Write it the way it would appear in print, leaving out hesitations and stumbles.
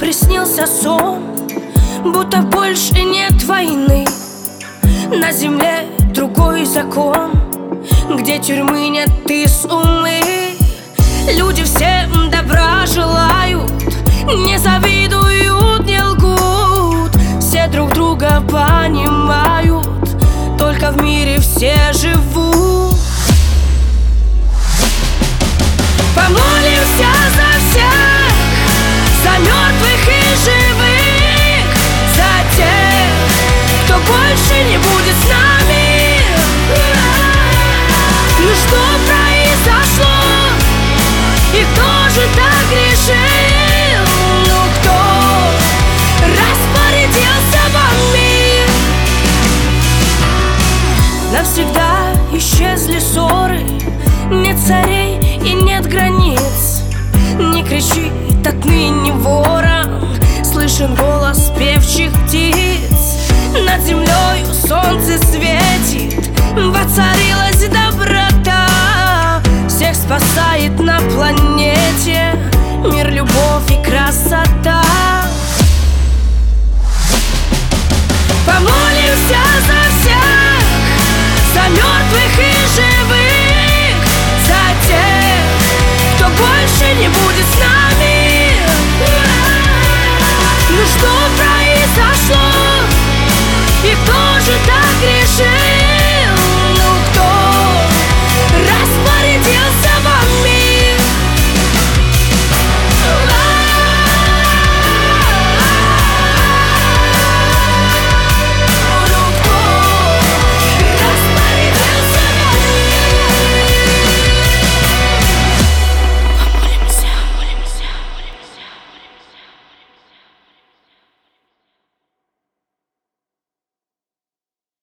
приснился сон, будто больше нет войны. На земле другой закон, где тюрьмы нет и суммы. Люди всем добра желают, не завидуют, не лгут. Все друг друга понимают, только в мире все живут. Помолимся за всех, за мертвых и живых, за тех, кто больше не будет с нами. Ну что произошло? И кто же так решил? Ну кто распорядился вами? Навсегда исчезли ссоры, нет царей и нет границ. Не кричит отныне ворон, слышен голос певчих птиц. Над землей солнце светит, воцарилась доброта. Всех спасает на планете мир, любовь и красота.